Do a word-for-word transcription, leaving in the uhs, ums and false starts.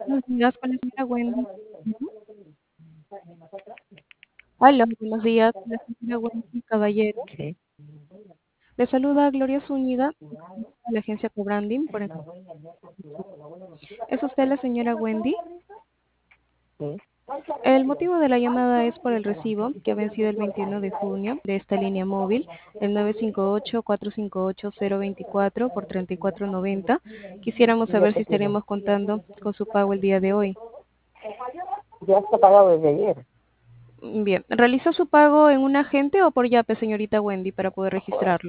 Buenos días, con la señora Wendy. Ujú. Hola, buenos días, con la señora Wendy Caballero. Sí, Le saluda Gloria Zúñiga, de la agencia Cobranding. Por el- ¿Es usted la señora Wendy? sí. El motivo de la llamada es por el recibo que ha vencido el veintiuno de junio de esta línea móvil, el nueve cinco ocho, cuatro cinco ocho, cero veinticuatro por treinta y cuatro noventa. Quisiéramos Ya saber si te tiene. estaremos contando con su pago el día de hoy. Ya está pagado desde ayer. Bien, ¿realizó su pago en un agente o por Yape, señorita Wendy, para poder registrarlo?